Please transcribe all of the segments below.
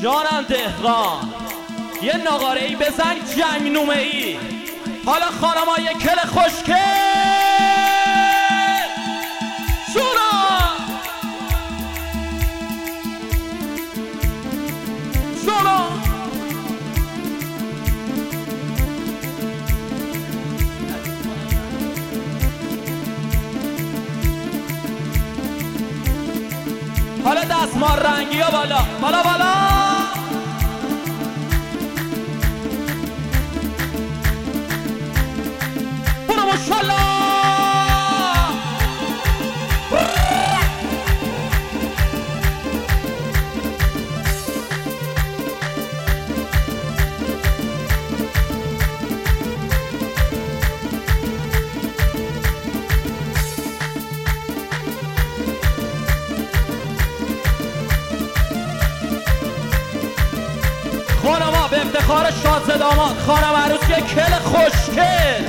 جانم دهقان یه ناقاره‌ای بزن جنگنومه‌ای. حالا خانمای کل خوشگل شونا حالا دستمال رنگی ها بالا بالا بالا. برو ماشالله. خانما به افتخار شاد داماد خانم عروسی کل خوشگل.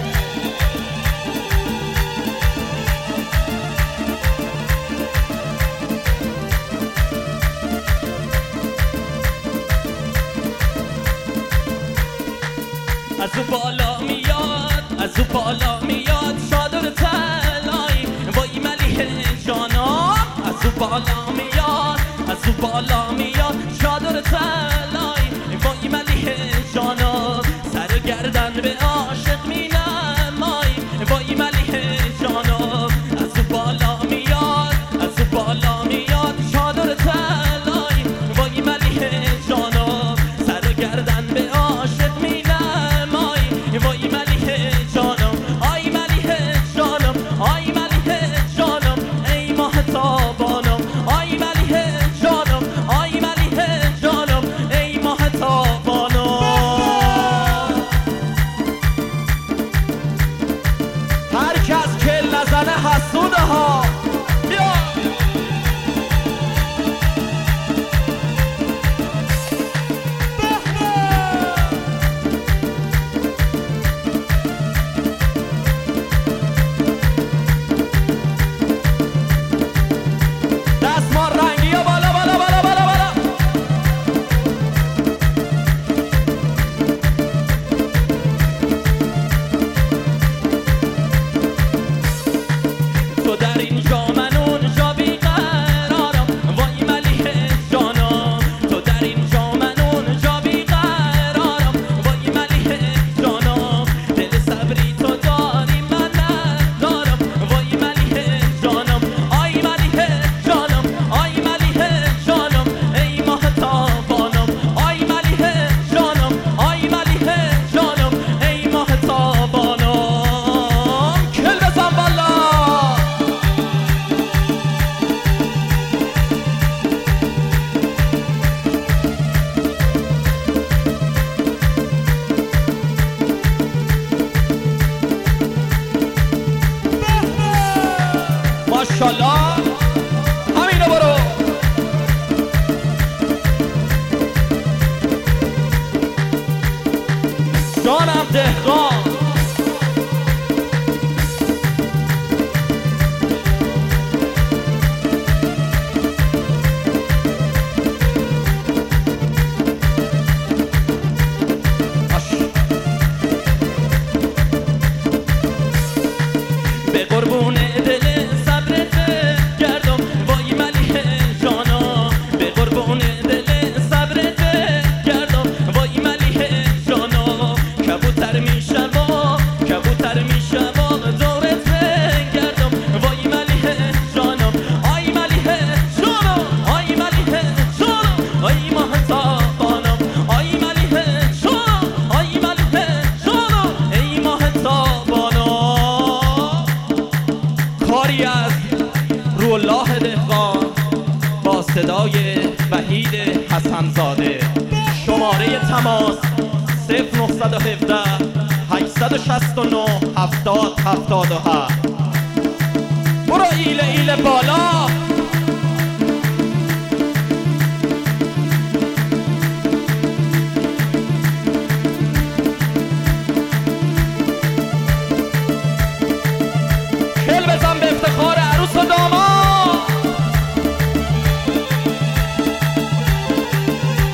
از او بالا میاد از او بالا میاد چادر طلایی وای ملیح جانا. از او بالا میاد از او بالا میاد چادر طلایی وای ملیح جانا. سر گردن به عاشق می نمایی وای ملیح جانا. از او بالا میاد از او بالا میاد چادر طلایی وای ملیح جانا. سر گردن به عاشق می نمایی وای ملیح جانا. آی ملیح جانم آی ملیح جانم ای ماه تابانم. آی ملیح جانم آی ملیح جانم ای ماه تابانم. هر کس کل نزنه حسوده ها. بیا دستمال رنگی ها بالا بالا بالا بالا بالا. تو در اینجا من اونجا بیقرارم وای ملیح جانا. تو در اینجا من اونجا بیقرارم وای ملیح جانا. دل صبری تو داری من ندارم وای ملیح جانم. آی ملیح جانم آی ملیح جانم ای ماه تابانم. آی ملیح جانم آی ملیح جانم ای ماه تابانم. کل بزن بالا. ماشالله همینو برو. جانم دهقان به قربون دل صبرت گردم وای ملیح جانا. به قربون دل صبرت گردم وای ملیح جانا. کبوتر میشم کبوتر میشم دورت گردم وای ملیح جانم. آی ملیح جانم آی ملیح جانم آی ماه تابانم. آی ملیح جانم آی ملیح جانم ای ماه تابانم. کاری از روالله دهقان با صدای وحید حسنزاده. شماره تماس 0917 869 7077. برو ایله ایله بالا. کل بزن به افتخار عروس و داماد.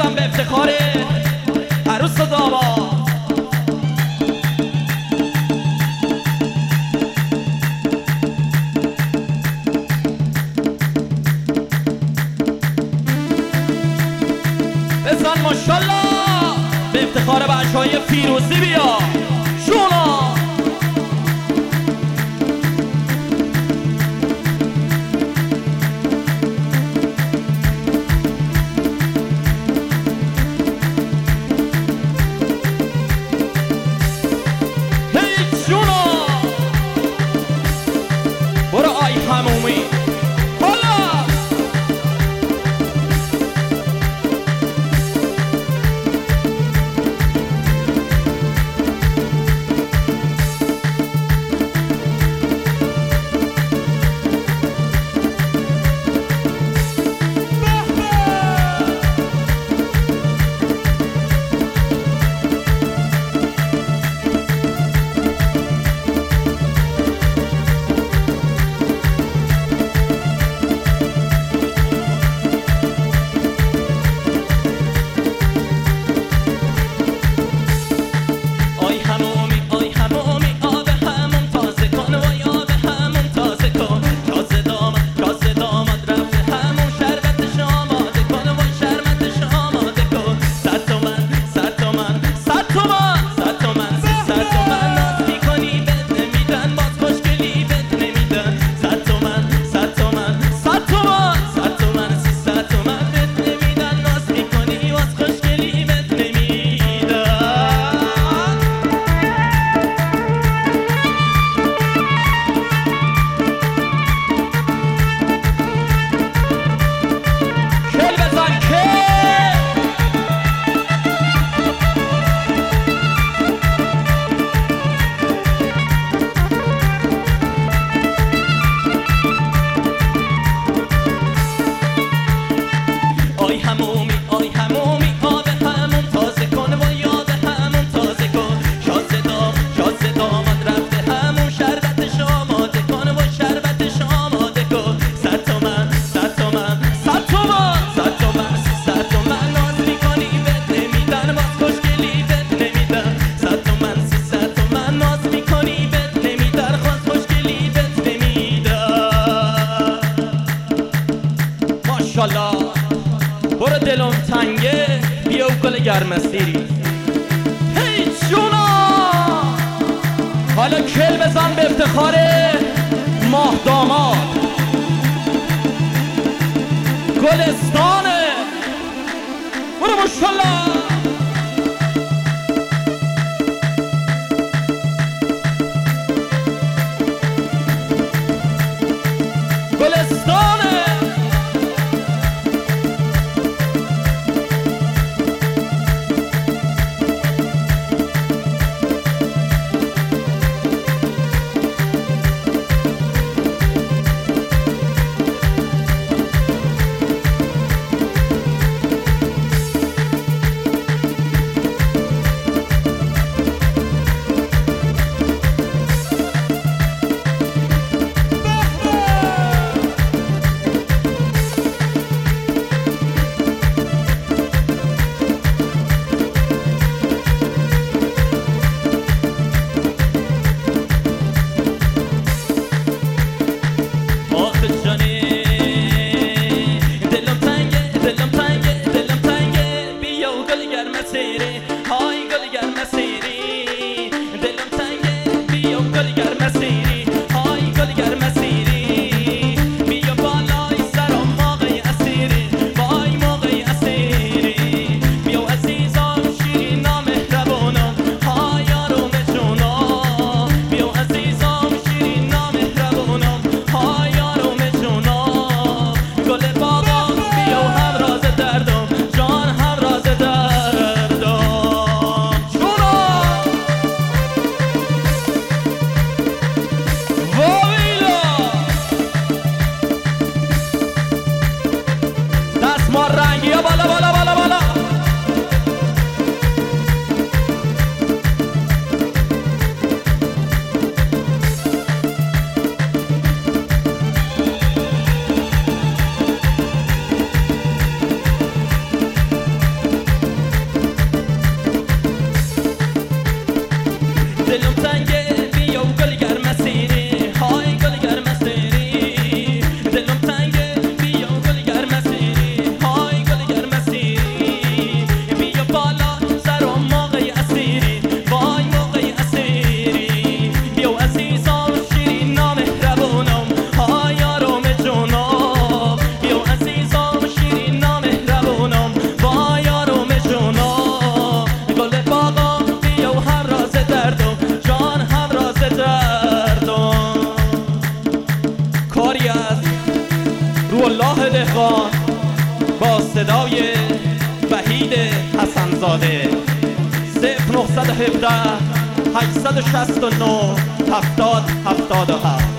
بزن به افتخار عروس و داماد. بزن ماشالله به افتخار بچه‌های فیروزی بیا شونا. برو دلم تنگه بیا و گل گرمسیری. هی جونا حالا کل بزن به افتخار ماه داماد گلستانه. برو ماشالله گلستانه. افتاده 0917 869 70 77